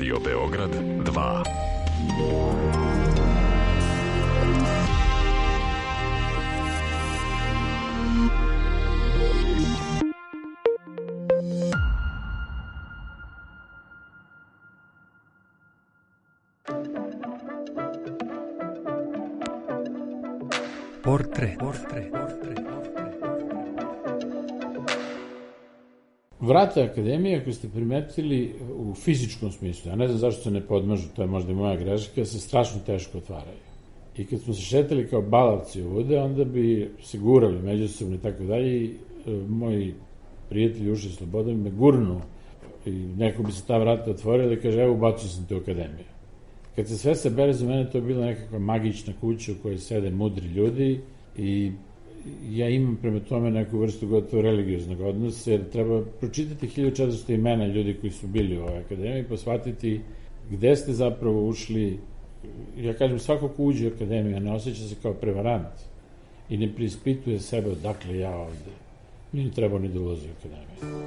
Radio Beograd 2. Portret. Vrata akademije, ako ste primetili u fizičkom smislu, ja ne znam zašto se ne podmažu, to je možda i moja greška, se strašno teško otvaraju. I kad smo se šetali kao balavci ovde, onda bi se gurali međusobno i tako dalje, i moji prijatelji ušli Slobodan me gurnu i neko bi se ta vrata otvorila i kaže, evo, ubacio sam te u akademiju. Kad se sve sabere, za mene to je bila nekakva magična kuća u kojoj sede mudri ljudi i ja imam prema tome neku vrstu gotovo religioznog odnosa, jer treba pročitati 1400 imena ljudi koji su bili u ovoj akademiji, pa shvatiti gde ste zapravo ušli. Ja kažem, svako ko uđe u akademiju ne osjeća se kao prevarant i ne preispituje sebe odakle ja ovde. Nije trebao ni da ulazi u akademiju.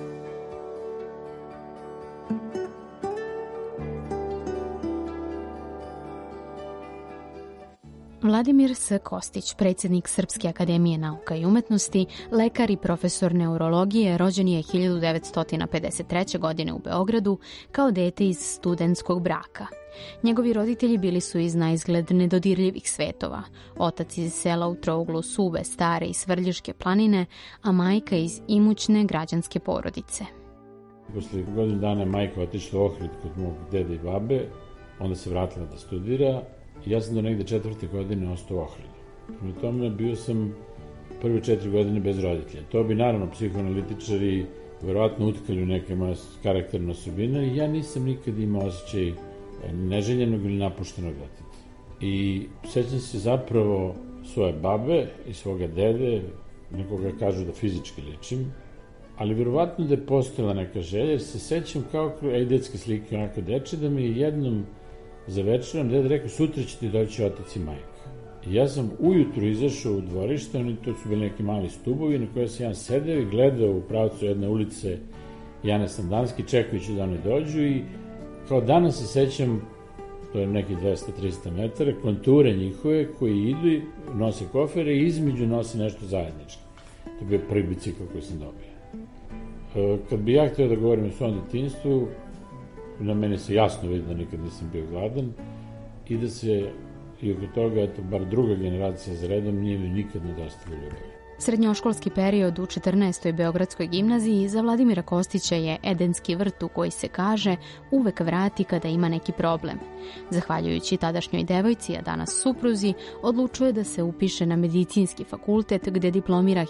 Vladimir S. Kostić, predsjednik Srpske akademije nauka i umetnosti, lekar i profesor neurologije, rođen je 1953. godine u Beogradu kao dete iz studentskog braka. Njegovi roditelji bili su iz naizgled nedodirljivih svetova, otac iz sela u trouglu Sube, Stare i Svrljiške planine, a majka iz imućne građanske porodice. Posle godinu dana majka otišla u Ohrid kod mog dede i babe, onda se vratila da studira. Ja sam do negde 4. godine ostao u Ohridu. Na tome bio sam prve 4 godine bez roditelja. To bi naravno psihoanalitičari verovatno utkali u neke moje karakterne osobine i ja nisam nikad imao osjećaj neželjenog ili napuštenog deteta. I sećam se zapravo svoje babe i svoga dede, nekoga kažu da fizički ličim, ali verovatno da je postojala neka želja, jer se sećam kao detske slike, onako deče, da mi jednom za večerom deda rekao, sutra će ti doći otac i majka. I ja sam ujutru izašao u dvorište, oni to su bili neki mali stubovi na koje sam ja sedeo i gledao u pravcu jedne ulice Jane Sandanski, čekajući da oni dođu i kao danas se sećam, to je neki 200-300 metara, konture njihove koji idu, nose kofere i između nose nešto zajedničko. To je bio prvi bicikl koji sam dobio. Kad bi ja htio da govorim o svom detinjstvu, na mene se jasno vidi da nikad nisam bio gladan i da se i oko toga, eto, bar druga generacija za redom nije mi nikad nedostalo ljubavi. Srednjoškolski period u 14. Beogradskoj gimnaziji za Vladimira Kostića je edenski vrt u koji se kaže uvek vrati kada ima neki problem. Zahvaljujući tadašnjoj devojci, a danas supruzi, odlučuje da se upiše na medicinski fakultet gde diplomira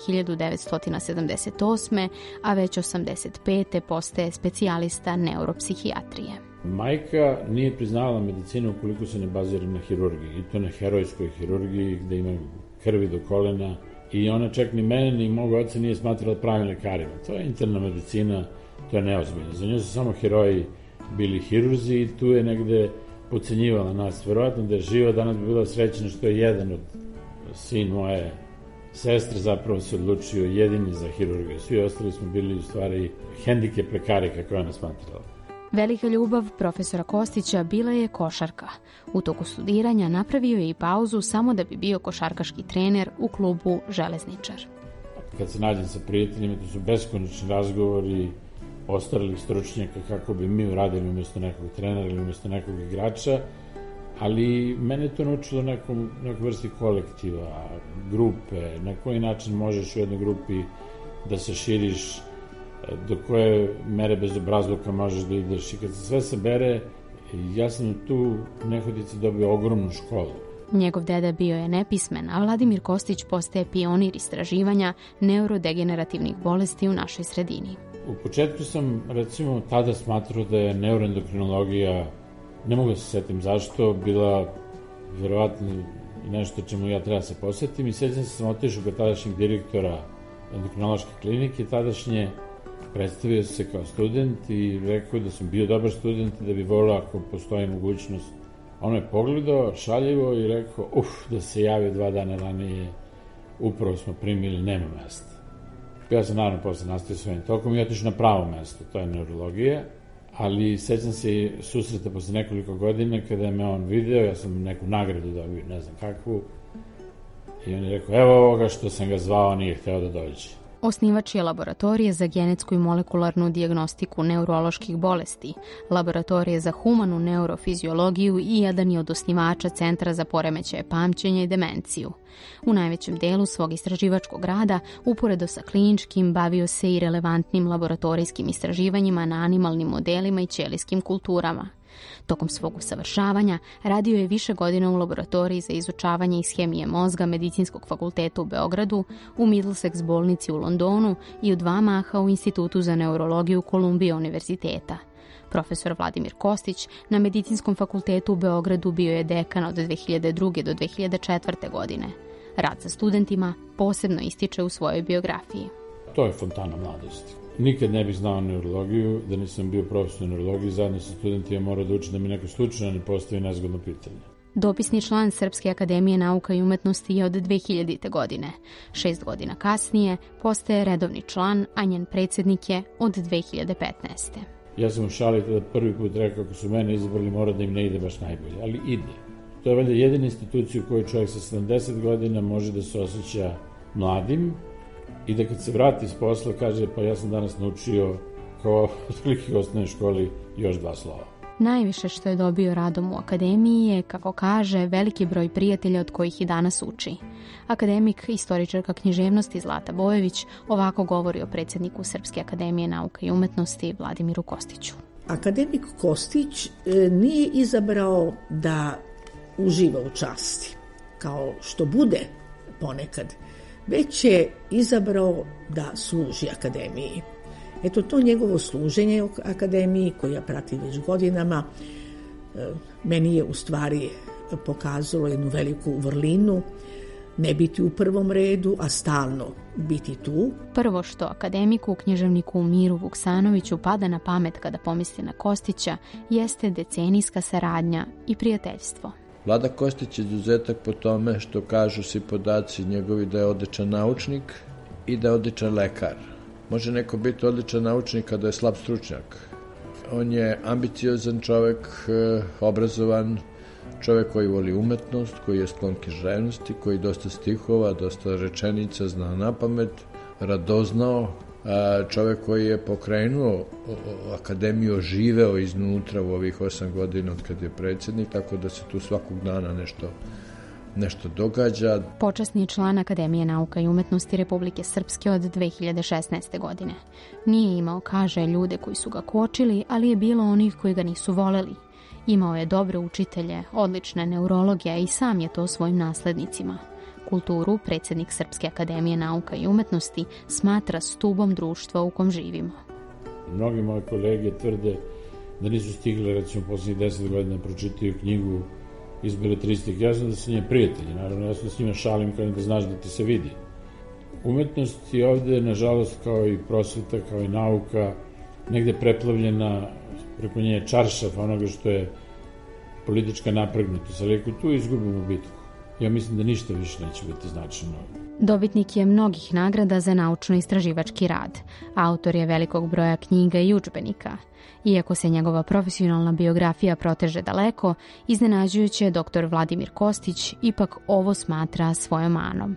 1978. a već 85. postaje specijalista neuropsihijatrije. Majka nije priznavala medicinu ukoliko se ne bazira na hirurgiji, i to na herojskoj hirurgiji gde ima krvi do kolena. I ona čak ni mene, ni mog oca nije smatrala pravim lekarima. To je interna medicina, to je neozbiljno. Za nju su samo heroji bili hirurzi i tu je negde podcenjivala nas. Verovatno da je živa, danas bi bila srećena što je jedan od sin moje sestre zapravo se odlučio jedini za hirurgiju. Svi ostali smo bili u stvari hendikep lekari, kako je ona smatrala. Velika ljubav profesora Kostića bila je košarka. U toku studiranja napravio je i pauzu samo da bi bio košarkaški trener u klubu Železničar. Kad se nađem sa prijateljima, to su beskonačni razgovori ostalih stručnjaka kako bi mi uradili umjesto nekog trenera ili umjesto nekog igrača, ali mene to naučilo nekoj vrsti kolektiva, grupe, na koji način možeš u jednoj grupi da se širiš, do koje mere bezobrazluka možeš da ideš. I kad se sve sabere, ja sam tu Nehodici dobio ogromnu školu. Njegov deda bio je nepismen, a Vladimir Kostić postaje pionir istraživanja neurodegenerativnih bolesti u našoj sredini. U početku sam, recimo, tada smatrao da je neuroendokrinologija, ne mogu da se setim zašto, bila verovatno nešto čemu ja treba se posvetim i sećam se sam otišao kod tadašnjeg direktora endokrinološke klinike, tadašnje predstavio se kao student i rekao da sam bio dobar student i da bi volio ako postoji mogućnost. On me pogledao šaljivo i rekao, da se javio 2 dana ranije, upravo smo primili, nema mesta. Ja sam naravno posle nastavio svojim tokom i otišao na pravo mesto, to je neurologija, ali sećam se susreta posle nekoliko godina kada je me on video, ja sam neku nagradu dobio, ne znam kakvu, i on je rekao, evo ovoga što sam ga zvao, nije hteo da dođe. Osnivač je laboratorije za genetsku i molekularnu dijagnostiku neuroloških bolesti, laboratorije za humanu neurofiziologiju i jedan je od osnivača Centra za poremećaje pamćenja i demenciju. U najvećem delu svog istraživačkog rada, uporedo sa kliničkim, bavio se i relevantnim laboratorijskim istraživanjima na animalnim modelima i ćelijskim kulturama. Tokom svog usavršavanja radio je više godina u laboratoriji za izučavanje iz hemije mozga Medicinskog fakulteta u Beogradu, u Middlesex bolnici u Londonu i u 2 maha u Institutu za neurologiju Kolumbije univerziteta. Profesor Vladimir Kostić na Medicinskom fakultetu u Beogradu bio je dekan od 2002. do 2004. godine. Rad sa studentima posebno ističe u svojoj biografiji. To je fontana mladosti. Nikad ne bih znao neurologiju, da nisam bio profesor neurologije, zajedno sa studentima morao da učim da mi neko slučajno ne postavi nezgodno pitanje. Dopisni član Srpske akademije nauka i umetnosti je od 2000. godine. 6 godina kasnije postaje redovni član, a njen predsjednik je od 2015. Ja sam u šali tada prvi put rekao, ako su mene izabrali, mora da im ne ide baš najbolje, ali ide. To je valjda jedina institucija u kojoj čovjek sa 70 godina može da se osjeća mladim i da kad se vrati iz posla kaže, pa ja sam danas naučio kao otprilike u osnovnoj školi još 2 slova. Najviše što je dobio radom u akademiji je, kako kaže, veliki broj prijatelja od kojih i danas uči. Akademik, istoričarka književnosti Zlata Bojević ovako govori o predsjedniku Srpske akademije nauka i umetnosti Vladimiru Kostiću. Akademik Kostić nije izabrao da uživa u časti, kao što bude ponekad, već je izabrao da služi akademiji. Eto, to njegovo služenje akademiji, koje ja pratim već godinama, meni je u stvari pokazalo jednu veliku vrlinu, ne biti u prvom redu, a stalno biti tu. Prvo što akademiku, književniku Miru Vuksanoviću pada na pamet kada pomisli na Kostića jeste decenijska saradnja i prijateljstvo. Vlada Kostić je izuzetak po tome što kažu svi podaci njegovi da je odličan naučnik i da je odličan lekar. Može neko biti odličan naučnik kada je slab stručnjak. On je ambiciozan čovjek, obrazovan, čovjek koji voli umetnost, koji je sklon književnosti, koji dosta stihova, dosta rečenica zna napamet, radoznao, čovjek koji je pokrenuo akademiju, oživeo iznutra u ovih 8 godina od kad je predsjednik, tako da se tu svakog dana nešto događa. Počasni je član Akademije nauka i umetnosti Republike Srpske od 2016. godine. Nije imao, kaže, ljude koji su ga kočili, ali je bilo onih koji ga nisu voleli. Imao je dobre učitelje, odlične neurologije i sam je to svojim naslednicima. Kulturu predsjednik Srpske akademije nauka i umetnosti smatra stubom društva u kom živimo. Mnogi moji kolege tvrde da nisu stigli, recimo, posljednjih 10 godina pročitaju knjigu iz beletristik. Ja znam da su njeni prijatelji, naravno, ja sam s njima šalim kao da znaš da ti se vidi. Umetnost je ovde, nažalost, kao i prosveta, kao i nauka, negde preplavljena preko nje čaršaf onoga što je politička napregnutost, ali ako tu izgubimo bitku, ja mislim da ništa više neće biti značajno. Dobitnik je mnogih nagrada za naučno-istraživački rad. Autor je velikog broja knjiga i udžbenika. Iako se njegova profesionalna biografija proteže daleko, iznenađujuće je dr. Vladimir Kostić ipak ovo smatra svojom manom.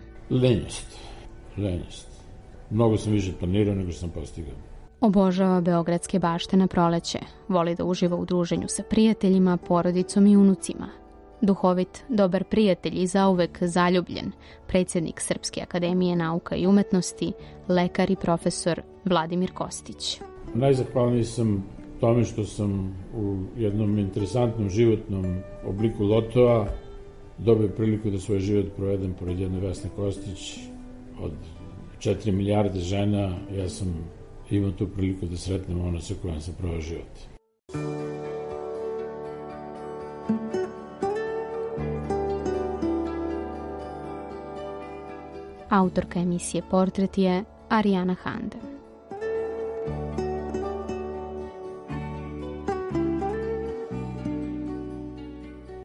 Lenjost. Mnogo sam više planirao nego što sam postigao. Obožava beogradske bašte na proleće. Voli da uživa u druženju sa prijateljima, porodicom i unucima. Duhovit, dobar prijatelj i zauvek zaljubljen, predsjednik Srpske akademije nauka i umetnosti, lekar i profesor Vladimir Kostić. Najzahvalniji sam tome što sam u jednom interesantnom životnom obliku lotoa dobio priliku da svoj život provedem pored jedne Vesne Kostić. Od 4 milijarde žena ja sam imao tu priliku da sretnem ono sa kojom sam proveo život. Autorka emisije Portret je Arijana Hande.